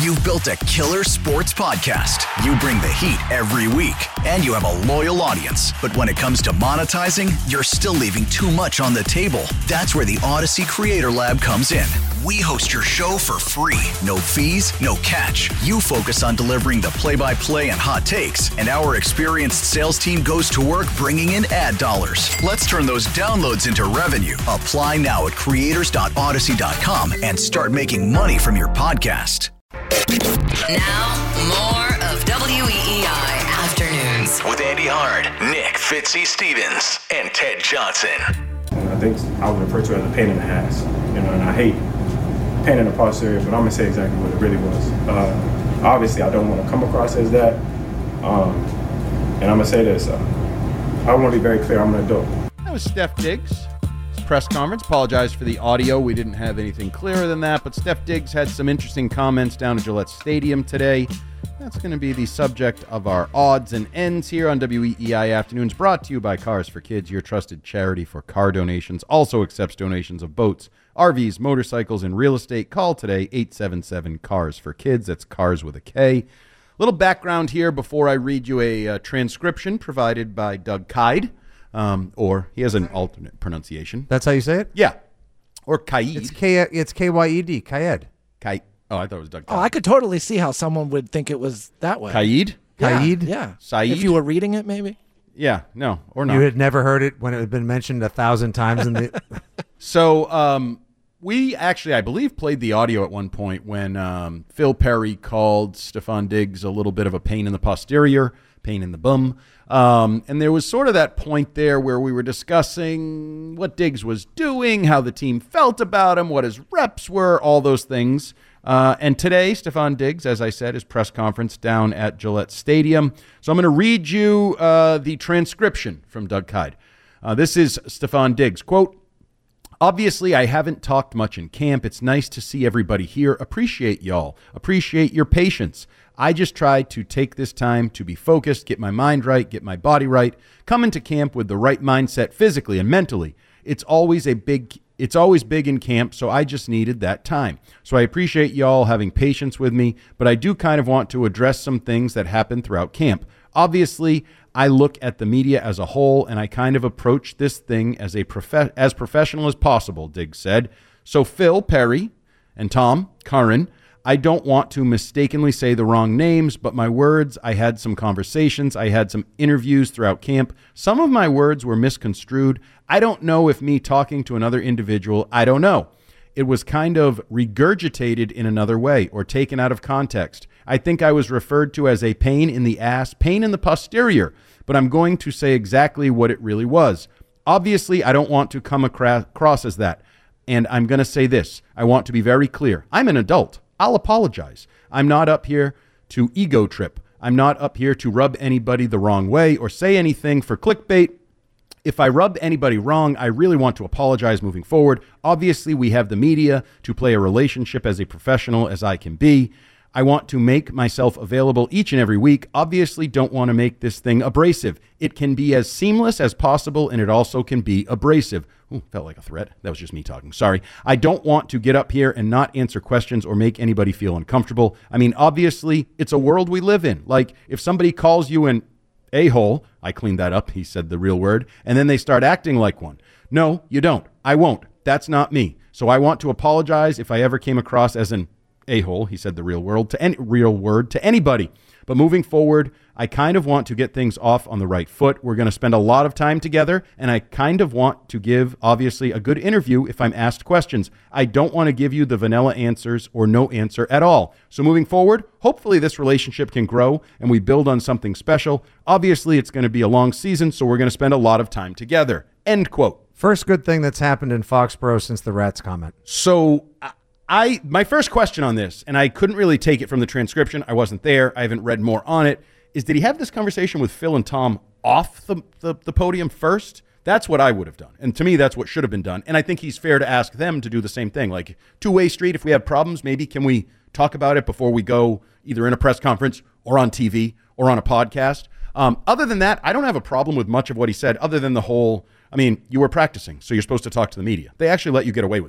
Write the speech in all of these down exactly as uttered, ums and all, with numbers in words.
You've built a killer sports podcast. You bring the heat every week, and you have a loyal audience. But when it comes to monetizing, you're still leaving too much on the table. That's where the Odyssey Creator Lab comes in. We host your show for free. No fees, no catch. You focus on delivering the play-by-play and hot takes, and our experienced sales team goes to work bringing in ad dollars. Let's turn those downloads into revenue. Apply now at creators dot odyssey dot com and start making money from your podcast. Now, more of W E E I Afternoons. With Andy Hard, Nick Fitzy Stevens, and Ted Johnson. And I think I would refer to it as a pain in the ass, you know, and I hate pain in the posterior, but I'm going to say exactly what it really was. Uh, obviously, I don't want to come across as that, um, and I'm going to say this. Uh, I want to be very clear, I'm an adult. That was Steph Diggs. Press conference. Apologize for the audio. We didn't have anything clearer than that, but Steph Diggs had some interesting comments down at Gillette Stadium today. That's going to be the subject of our odds and ends here on W E E I Afternoons, brought to you by Cars for Kids, your trusted charity for car donations. Also accepts donations of boats, R Vs, motorcycles, and real estate. Call today, eight seven seven, cars for kids. That's cars with a K. Little background here before I read you a uh, transcription provided by Doug Kyed. Um, or he has an alternate pronunciation. That's how you say it? Yeah. Or Kaid. It's K. It's K Y E D. Kaed. Kaid. Oh, I thought it was Doug. Oh, I could totally see how someone would think it was that way. Kaid? Yeah, Kaid? Yeah. Said? If you were reading it, maybe. Yeah. No. Or not. You had never heard it when it had been mentioned a thousand times in the. So, um, we actually, I believe, played the audio at one point when um, Phil Perry called Stefon Diggs a little bit of a pain in the posterior, pain in the bum. Um, and there was sort of that point there where we were discussing what Diggs was doing, how the team felt about him, what his reps were, all those things. Uh, and today, Stefon Diggs, as I said, his press conference down at Gillette Stadium. So I'm going to read you uh, the transcription from Doug Kyed. Uh, this is Stefon Diggs. Quote, "Obviously, I haven't talked much in camp. It's nice to see everybody here. Appreciate y'all. Appreciate your patience. I just tried to take this time to be focused, get my mind right, get my body right, come into camp with the right mindset physically and mentally. It's always a big, it's always big in camp, so I just needed that time. So I appreciate y'all having patience with me, but I do kind of want to address some things that happened throughout camp. Obviously, I look at the media as a whole, and I kind of approach this thing as a prof- as professional as possible," Diggs said. So Phil Perry and Tom Curran, I don't want to mistakenly say the wrong names, but my words, I had some conversations, I had some interviews throughout camp. Some of my words were misconstrued. I don't know if me talking to another individual, I don't know. It was kind of regurgitated in another way or taken out of context. I think I was referred to as a pain in the ass, pain in the posterior, but I'm going to say exactly what it really was. Obviously, I don't want to come across as that. And I'm going to say this. I want to be very clear. I'm an adult. I'll apologize. I'm not up here to ego trip. I'm not up here to rub anybody the wrong way or say anything for clickbait. If I rubbed anybody wrong, I really want to apologize moving forward. Obviously, we have the media to play a relationship as a professional as I can be. I want to make myself available each and every week. Obviously, don't want to make this thing abrasive. It can be as seamless as possible, and it also can be abrasive. Ooh, felt like a threat. That was just me talking. Sorry. I don't want to get up here and not answer questions or make anybody feel uncomfortable. I mean, obviously, it's a world we live in. Like, if somebody calls you an a-hole, I cleaned that up, he said the real word, and then they start acting like one. No, you don't. I won't. That's not me. So I want to apologize if I ever came across as an a-hole, he said the real word to any real word to anybody. But moving forward, I kind of want to get things off on the right foot. We're going to spend a lot of time together, and I kind of want to give, obviously, a good interview if I'm asked questions. I don't want to give you the vanilla answers or no answer at all. So moving forward, hopefully this relationship can grow and we build on something special. Obviously, it's going to be a long season, so we're going to spend a lot of time together. End quote. First good thing that's happened in Foxborough since the Rats comment. So I, my first question on this, and I couldn't really take it from the transcription. I wasn't there. I haven't read more on it. Is did he have this conversation with Phil and Tom off the, the, the podium first? That's what I would have done. And to me, that's what should have been done. And I think he's fair to ask them to do the same thing. Like, two-way street, if we have problems, maybe can we talk about it before we go either in a press conference or on T V or on a podcast? Um, other than that, I don't have a problem with much of what he said, other than the whole, I mean, you were practicing, so you're supposed to talk to the media. They actually let you get away with it.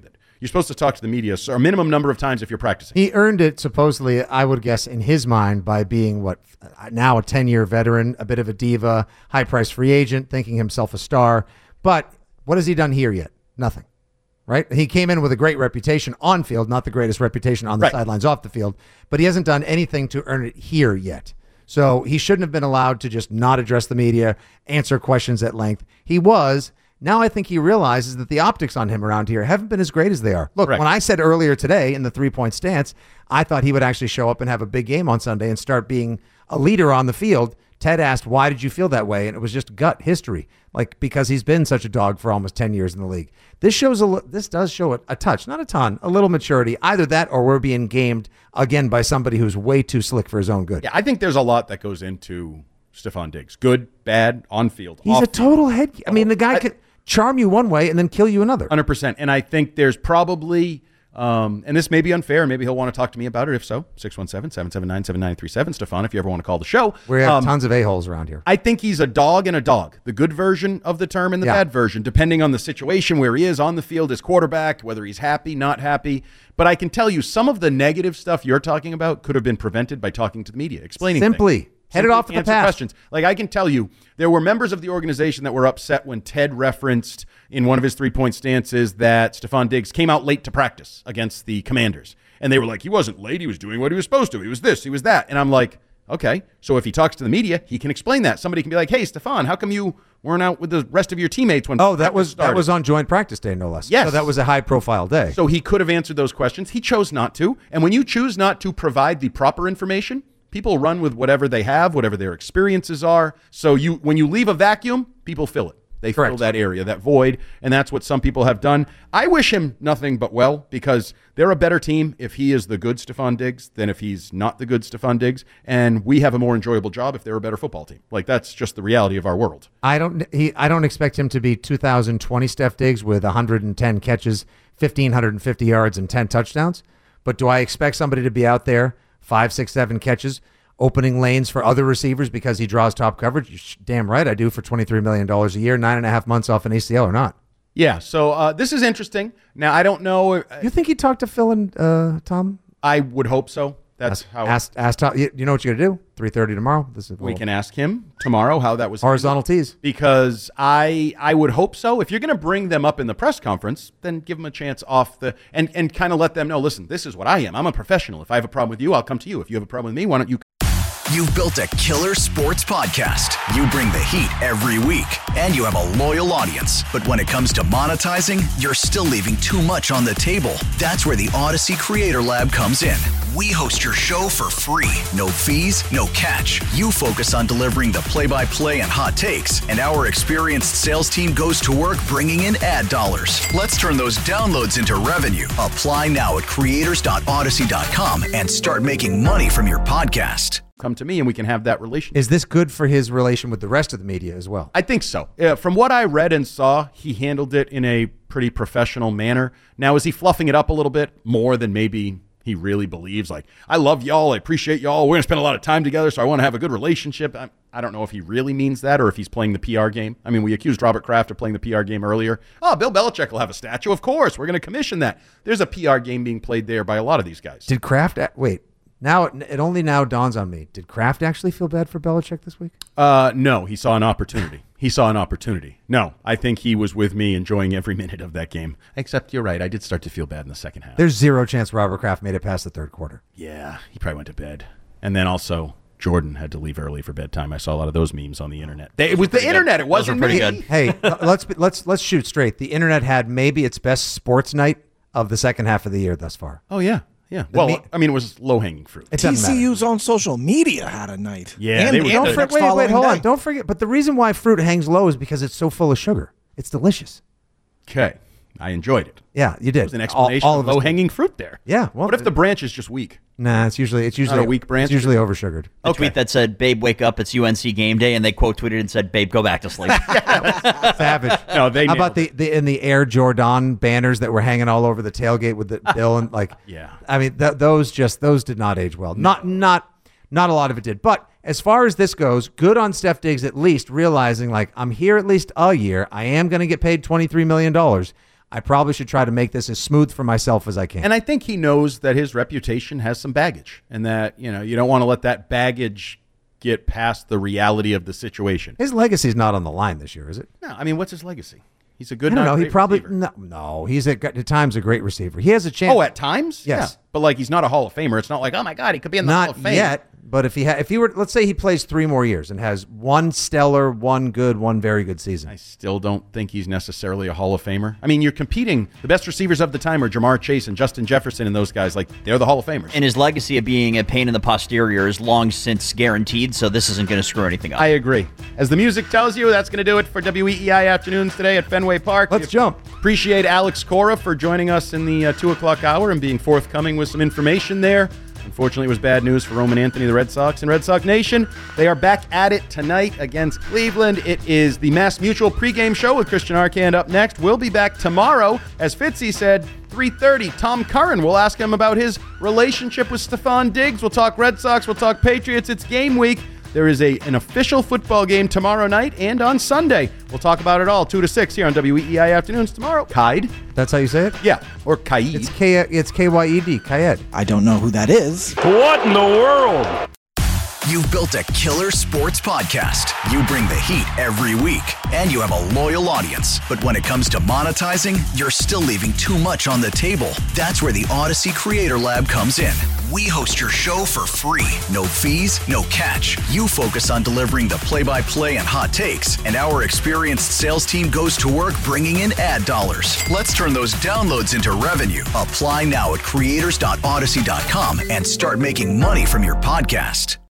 You're supposed to talk to the media a minimum number of times if you're practicing. He earned it, supposedly, I would guess, in his mind, by being, what, now a ten-year veteran, a bit of a diva, high-priced free agent, thinking himself a star. But what has he done here yet? Nothing. Right? He came in with a great reputation on field, not the greatest reputation on the right. sidelines off the field, but he hasn't done anything to earn it here yet. So he shouldn't have been allowed to just not address the media, answer questions at length. He was. Now I think he realizes that the optics on him around here haven't been as great as they are. Look, Correct. when I said earlier today in the three-point stance, I thought he would actually show up and have a big game on Sunday and start being a leader on the field. Ted asked, why did you feel that way? And it was just gut history, like because he's been such a dog for almost ten years in the league. This shows a, this does show a, a touch, not a ton, a little maturity. Either that or we're being gamed again by somebody who's way too slick for his own good. Yeah, I think there's a lot that goes into Stefon Diggs. Good, bad, on field. He's off a total head. I mean, the guy I, could charm you one way and then kill you another. one hundred percent. And I think there's probably, um, and this may be unfair, maybe he'll want to talk to me about it. If so, six one seven, seven seven nine, seven nine three seven. Stefon, if you ever want to call the show. We have um, tons of a-holes around here. I think he's a dog and a dog, the good version of the term and the Yeah. bad version, depending on the situation, where he is on the field as quarterback, whether he's happy, not happy. But I can tell you some of the negative stuff you're talking about could have been prevented by talking to the media, explaining Simply. things. Head it off to the answer past. questions. Like I can tell you, there were members of the organization that were upset when Ted referenced in one of his three-point stances that Stefon Diggs came out late to practice against the Commanders. And they were like, he wasn't late. He was doing what he was supposed to. He was this. He was that. And I'm like, okay. So if he talks to the media, he can explain that. Somebody can be like, hey, Stefon, how come you weren't out with the rest of your teammates when Oh, that practice was started? that was on joint practice day, no less. Yes. So that was a high-profile day. So he could have answered those questions. He chose not to. And when you choose not to provide the proper information, people run with whatever they have, whatever their experiences are. So you, when you leave a vacuum, people fill it. They Correct. fill that area, that void, and that's what some people have done. I wish him nothing but well, because they're a better team if he is the good Stefon Diggs than if he's not the good Stefon Diggs, and we have a more enjoyable job if they're a better football team. Like, that's just the reality of our world. I don't he I don't expect him to be two thousand twenty Steph Diggs with one hundred ten catches, one thousand five hundred fifty yards, and ten touchdowns. But do I expect somebody to be out there, five, six, seven catches, opening lanes for other receivers because he draws top coverage? You're damn right I do, for twenty-three million dollars a year, nine and a half months off an A C L or not. Yeah, so uh, this is interesting. Now, I don't know. You think he talked to Phil and uh, Tom? I would hope so. That's ask, how ask, ask Tom. You, you know what you're going to do? three thirty tomorrow? This is we can ask him tomorrow how that was horizontal tees. Because I I would hope so. If you're going to bring them up in the press conference, then give them a chance off the and and kind of let them know, listen, this is what I am. I'm a professional. If I have a problem with you, I'll come to you. If you have a problem with me, why don't you? You've built a killer sports podcast. You bring the heat every week, and you have a loyal audience. But when it comes to monetizing, you're still leaving too much on the table. That's where the Odyssey Creator Lab comes in. We host your show for free. No fees, no catch. You focus on delivering the play-by-play and hot takes, and our experienced sales team goes to work bringing in ad dollars. Let's turn those downloads into revenue. Apply now at creators dot odyssey dot com and start making money from your podcast. Come to me and we can have that relationship. Is this good for his relation with the rest of the media as well? I think so. Uh, from what I read and saw, he handled it in a pretty professional manner. Now, is he fluffing it up a little bit more than maybe he really believes? Like, I love y'all. I appreciate y'all. We're going to spend a lot of time together, so I want to have a good relationship. I, I don't know if he really means that or if he's playing the P R game. I mean, we accused Robert Kraft of playing the P R game earlier. Oh, Bill Belichick will have a statue. Of course, we're going to commission that. There's a P R game being played there by a lot of these guys. Did Kraft – wait. Now it, it only now dawns on me. Did Kraft actually feel bad for Belichick this week? Uh, no, he saw an opportunity. He saw an opportunity. No, I think he was with me enjoying every minute of that game. Except you're right. I did start to feel bad in the second half. There's zero chance Robert Kraft made it past the third quarter. Yeah, he probably went to bed. And then also Jordan had to leave early for bedtime. I saw a lot of those memes on the internet. They, it was the internet. It wasn't pretty me. good. Hey, let's let's let's shoot straight. The internet had maybe its best sports night of the second half of the year thus far. Oh, yeah. Yeah. Well, me- I mean, it was low-hanging fruit. It doesn't matter. T C U's on social media had a night. Yeah, and, they were and good. the For, next wait, wait, following hold day. on. Don't forget. But the reason why fruit hangs low is because it's so full of sugar. It's delicious. Okay. I enjoyed it. Yeah, you did. There's an explanation all, all of of us low-hanging fruit there. Yeah, well, what if the branch is just weak? Nah, it's usually it's usually a weak branch? It's usually oversugared. The Okay. tweet that said, "Babe, wake up! It's U N C game day," and they quote tweeted and said, "Babe, go back to sleep." Savage. No, they How nailed about the, the in the Air Jordan banners that were hanging all over the tailgate with the bill and like? Yeah. I mean, th- those just those did not age well. Not not not a lot of it did. But as far as this goes, good on Steph Diggs at least realizing like I'm here at least a year. I am going to get paid twenty-three million dollars. I probably should try to make this as smooth for myself as I can. And I think he knows that his reputation has some baggage, and that, you know, you don't want to let that baggage get past the reality of the situation. His legacy's not on the line this year, is it? No, I mean, what's his legacy? He's a good. I don't know. He great probably receiver. no, no. He's at, at times a great receiver. He has a chance. Oh, at times, Yes. Yeah. But like, he's not a Hall of Famer. It's not like, oh my God, he could be in the Hall Not of Fame yet. But if he ha- if he were, let's say he plays three more years and has one stellar, one good, one very good season. I still don't think he's necessarily a Hall of Famer. I mean, you're competing. The best receivers of the time are Jamar Chase and Justin Jefferson, and those guys. Like, they're the Hall of Famers. And his legacy of being a pain in the posterior is long since guaranteed, so this isn't going to screw anything up. I agree. As the music tells you, that's going to do it for W E E I Afternoons today at Fenway Park. Let's We jump. Appreciate Alex Cora for joining us in the uh, two o'clock hour and being forthcoming with some information there. Unfortunately, it was bad news for Roman Anthony, the Red Sox, and Red Sox Nation. They are back at it tonight against Cleveland. It is the Mass Mutual pregame show with Christian Arcand up next. We'll be back tomorrow, as Fitzy said, three thirty. Tom Curran, we'll ask him about his relationship with Stephon Diggs. We'll talk Red Sox. We'll talk Patriots. It's game week. There is a an official football game tomorrow night and on Sunday. We'll talk about it all, two to six here on W E E I Afternoons tomorrow. Kaid? That's how you say it? Yeah, or Kaid. It's K. It's K Y E D. Kayed. I don't know who that is. What in the world? You've built a killer sports podcast. You bring the heat every week, and you have a loyal audience. But when it comes to monetizing, you're still leaving too much on the table. That's where the Odyssey Creator Lab comes in. We host your show for free. No fees, no catch. You focus on delivering the play-by-play and hot takes, and our experienced sales team goes to work bringing in ad dollars. Let's turn those downloads into revenue. Apply now at creators dot odyssey dot com and start making money from your podcast.